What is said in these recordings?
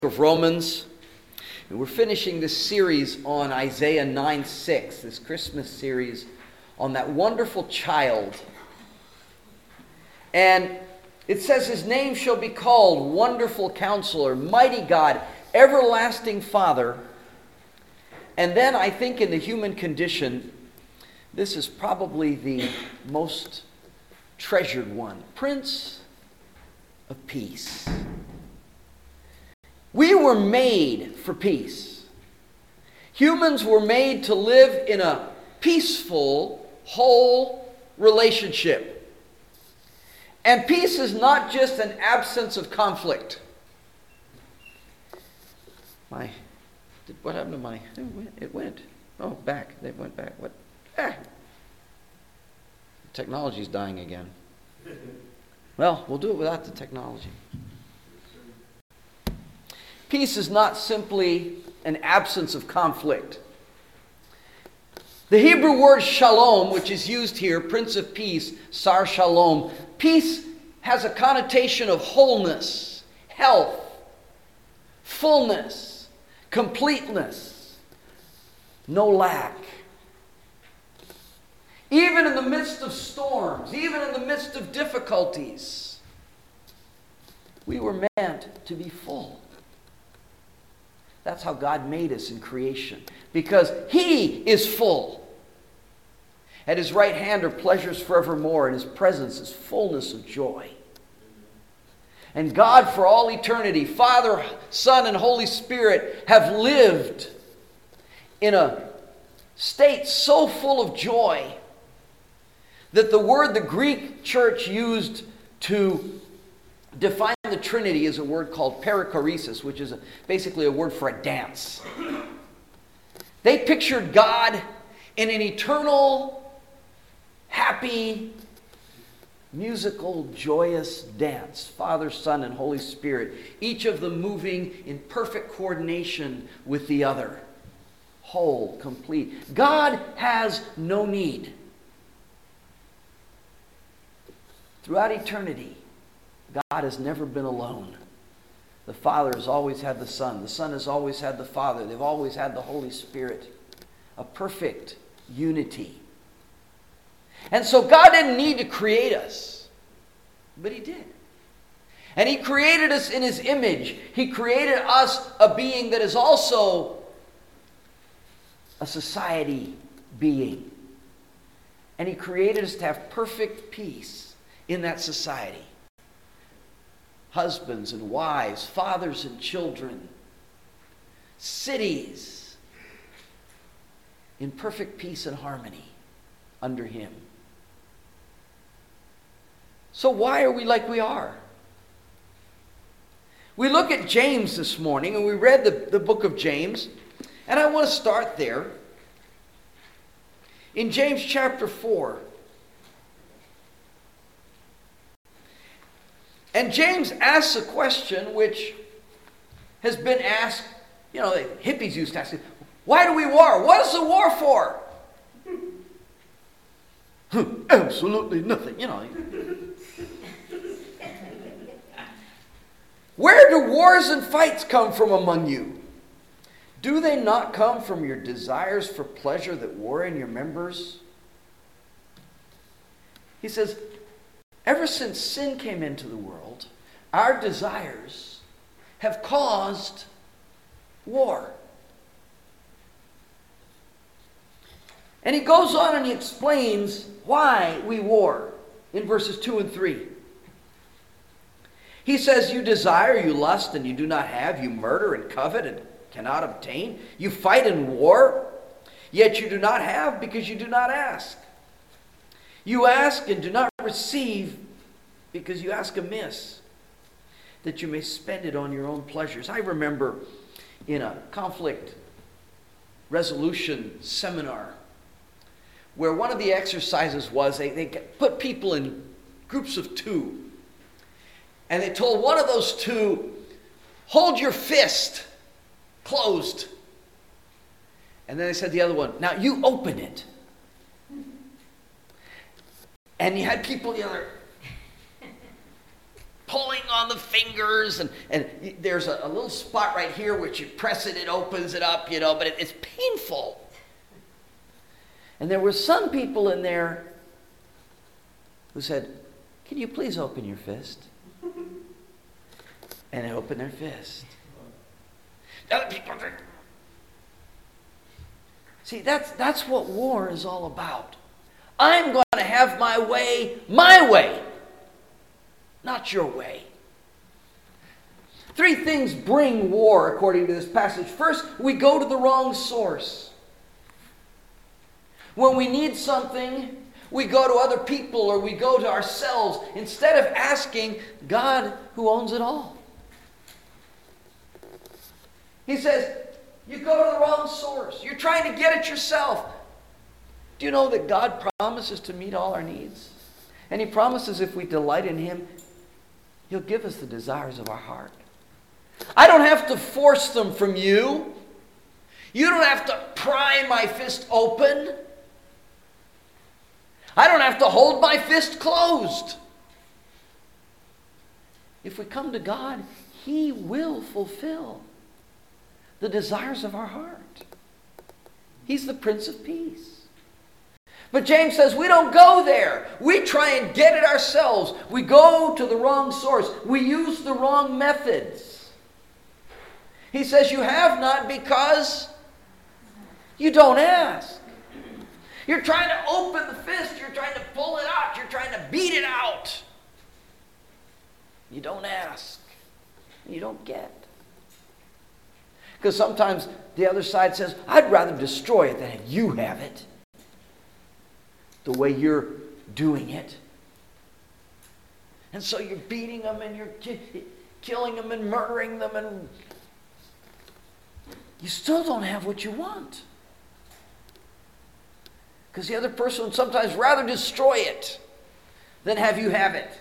Of Romans. And we're finishing this series on Isaiah 9:6, this Christmas series on that wonderful child. And it says his name shall be called Wonderful Counselor, Mighty God, Everlasting Father. And then I think in the human condition, this is probably the most treasured one, Prince of Peace. We were made for peace. Humans were made to live in a peaceful, whole relationship. And peace is not just an absence of conflict. What happened to my... It went. Oh, back. They went back. What? Technology's dying again. Well, we'll do it without the technology. Peace is not simply an absence of conflict. The Hebrew word shalom, which is used here, Prince of Peace, Sar Shalom, peace has a connotation of wholeness, health, fullness, completeness, no lack. Even in the midst of storms, even in the midst of difficulties, we were meant to be full. That's how God made us in creation. Because He is full. At His right hand are pleasures forevermore. In His presence is fullness of joy. And God for all eternity, Father, Son, and Holy Spirit have lived in a state so full of joy that the word the Greek church used to define the Trinity is a word called perichoresis, which is basically a word for a dance. They pictured God in an eternal, happy, musical, joyous dance. Father, Son, and Holy Spirit, each of them moving in perfect coordination with the other. Whole, complete. God has no need. Throughout eternity, God has never been alone. The Father has always had the Son. The Son has always had the Father. They've always had the Holy Spirit. A perfect unity. And so God didn't need to create us. But He did. And He created us in His image. He created us a being that is also a society being. And He created us to have perfect peace in that society. Husbands and wives, fathers and children, cities in perfect peace and harmony under Him. So why are we like we are? We look at James this morning, and we read the book of James, and I want to start there. In James chapter 4. And James asks a question which has been asked, the hippies used to ask it, why do we war? What is the war for? Absolutely nothing, Where do wars and fights come from among you? Do they not come from your desires for pleasure that war in your members? He says, ever since sin came into the world, our desires have caused war. And he goes on and he explains why we war in verses 2 and 3. He says, you desire, you lust, and you do not have. You murder and covet and cannot obtain. You fight in war, yet you do not have because you do not ask. You ask and do not receive because you ask amiss, that you may spend it on your own pleasures. I remember in a conflict resolution seminar where one of the exercises was they put people in groups of two. And they told one of those two, hold your fist closed. And then they said to the other one, now you open it. And you had people the other pulling on the fingers, and there's a little spot right here which you press it, it opens it up, but it's painful. And there were some people in there who said, "Can you please open your fist?" And they opened their fist. Other people said, see, that's what war is all about. I'm going to have my way, not your way. 3 things bring war, according to this passage. First, we go to the wrong source. When we need something, we go to other people or we go to ourselves instead of asking God who owns it all. He says, you go to the wrong source. You're trying to get it yourself. Do you know that God promises to meet all our needs? And He promises if we delight in Him, He'll give us the desires of our heart. I don't have to force them from you. You don't have to pry my fist open. I don't have to hold my fist closed. If we come to God, He will fulfill the desires of our heart. He's the Prince of Peace. But James says we don't go there. We try and get it ourselves. We go to the wrong source. We use the wrong methods. He says you have not because you don't ask. You're trying to open the fist. You're trying to pull it out. You're trying to beat it out. You don't ask. You don't get. Because sometimes the other side says, I'd rather destroy it than have you have it. The way you're doing it. And so you're beating them and you're killing them and murdering them, and you still don't have what you want. Because the other person would sometimes rather destroy it than have you have it.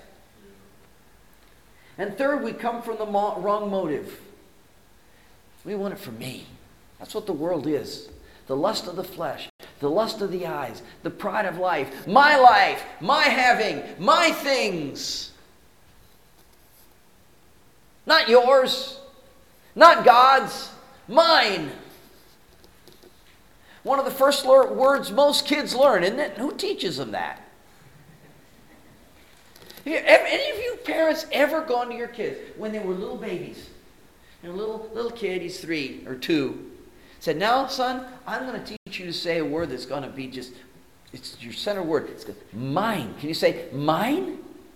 And third, we come from the wrong motive. We want it for me. That's what the world is. The lust of the flesh, the lust of the eyes, the pride of life, my having, my things. Not yours, not God's, mine. One of the first words most kids learn, isn't it? Who teaches them that? Have any of you parents ever gone to your kids when they were little babies? And a little kid, he's 3 or 2, said, now, son, I'm going to teach you to say a word that's going to be just, it's your center word. It's mine. Can you say mine?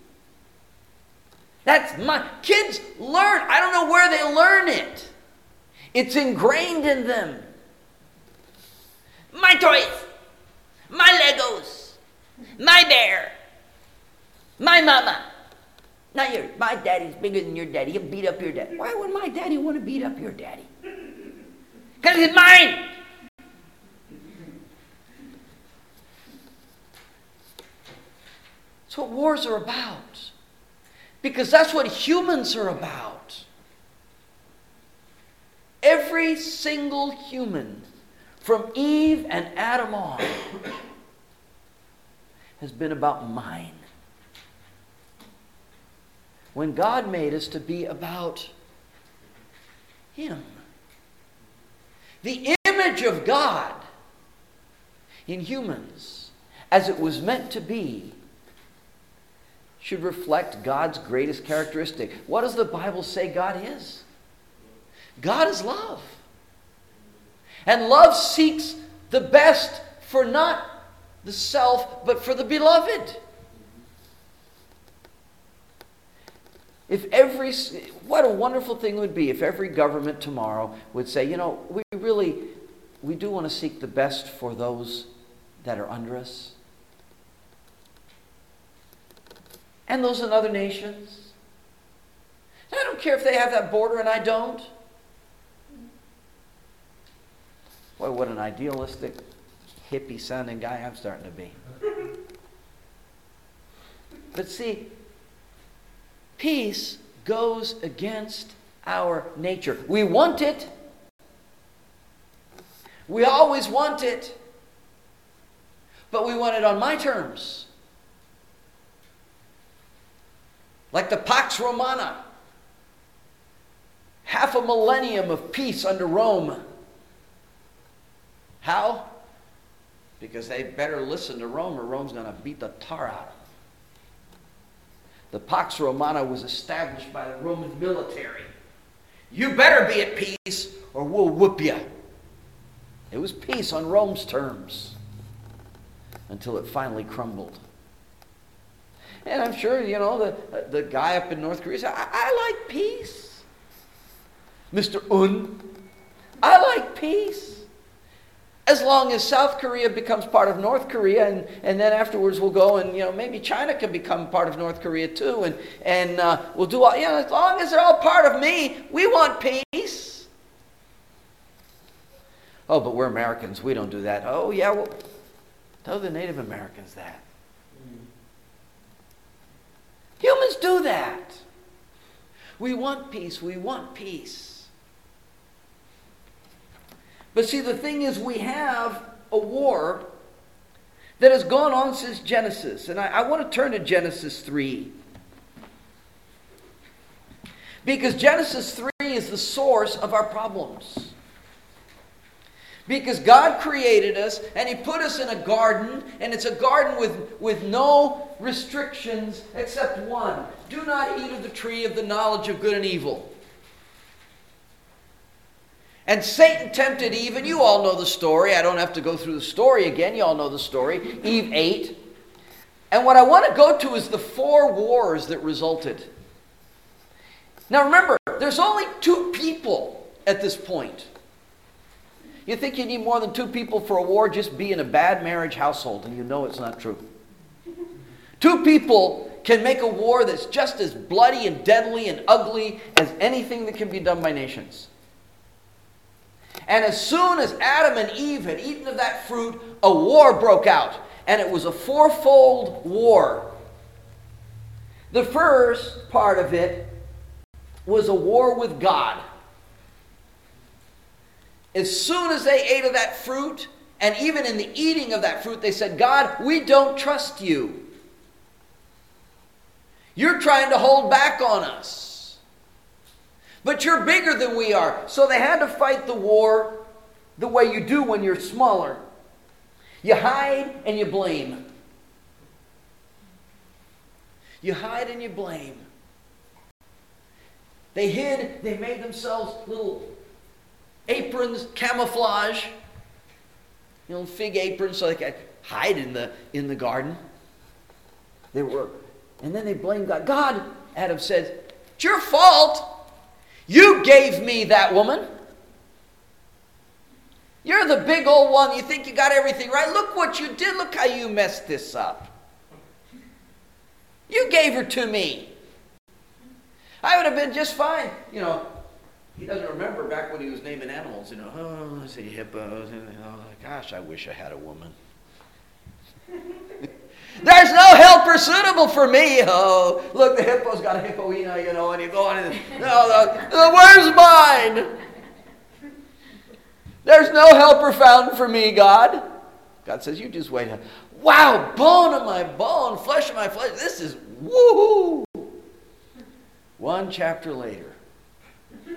That's mine. Kids learn. I don't know where they learn it. It's ingrained in them. My toys. My Legos. My bear. My mama. Not yours. My daddy's bigger than your daddy. He'll beat up your daddy. Why would my daddy want to beat up your daddy? Because it's mine. That's what wars are about. Because that's what humans are about. Every single human, from Eve and Adam on, has been about mine. When God made us to be about Him. The image of God in humans, as it was meant to be, should reflect God's greatest characteristic. What does the Bible say God is? God is love. And love seeks the best for not the self, but for the beloved. What a wonderful thing it would be if every government tomorrow would say, we do want to seek the best for those that are under us. And those in other nations. I don't care if they have that border and I don't. Boy, what an idealistic, hippie-sounding guy I'm starting to be. But see, peace goes against our nature. We want it. We always want it. But we want it on my terms. Like the Pax Romana. Half a millennium of peace under Rome. How? Because they better listen to Rome or Rome's going to beat the tar out of them. The Pax Romana was established by the Roman military. You better be at peace or we'll whoop you. It was peace on Rome's terms until it finally crumbled. And I'm sure, the guy up in North Korea said, I like peace. Mr. I like peace. As long as South Korea becomes part of North Korea, and then afterwards we'll go and, maybe China can become part of North Korea too, and we'll do all, as long as they're all part of me, we want peace. Oh, but we're Americans, we don't do that. Oh, yeah, well, tell the Native Americans that. Humans do that. We want peace, we want peace. But see, the thing is, we have a war that has gone on since Genesis. And I want to turn to Genesis 3. Because Genesis 3 is the source of our problems. Because God created us, and He put us in a garden, and it's a garden with no restrictions except one. Do not eat of the tree of the knowledge of good and evil. And Satan tempted Eve, and you all know the story. I don't have to go through the story again. You all know the story. Eve ate. And what I want to go to is the 4 wars that resulted. Now remember, there's only 2 people at this point. You think you need more than 2 people for a war? Just be in a bad marriage household, and you know it's not true. 2 people can make a war that's just as bloody and deadly and ugly as anything that can be done by nations. And as soon as Adam and Eve had eaten of that fruit, a war broke out. And it was a 4-fold war. The first part of it was a war with God. As soon as they ate of that fruit, and even in the eating of that fruit, they said, God, we don't trust you. You're trying to hold back on us. But you're bigger than we are. So they had to fight the war the way you do when you're smaller. You hide and you blame. You hide and you blame. They hid. They made themselves little aprons, camouflage. Fig aprons so they could hide in the garden. And then they blamed God. God, Adam says, it's your fault. You gave me that woman. You're the big old one. You think you got everything right. Look what you did. Look how you messed this up. You gave her to me. I would have been just fine. He doesn't remember back when he was naming animals. Oh, I see hippos. Oh, gosh, I wish I had a woman. There's no helper suitable for me. Oh, look, the hippo's got a hippoina, and you go on and, where's mine? There's no helper found for me, God. God says, you just wait. Wow, bone of my bone, flesh of my flesh. This is woohoo. 1 chapter later,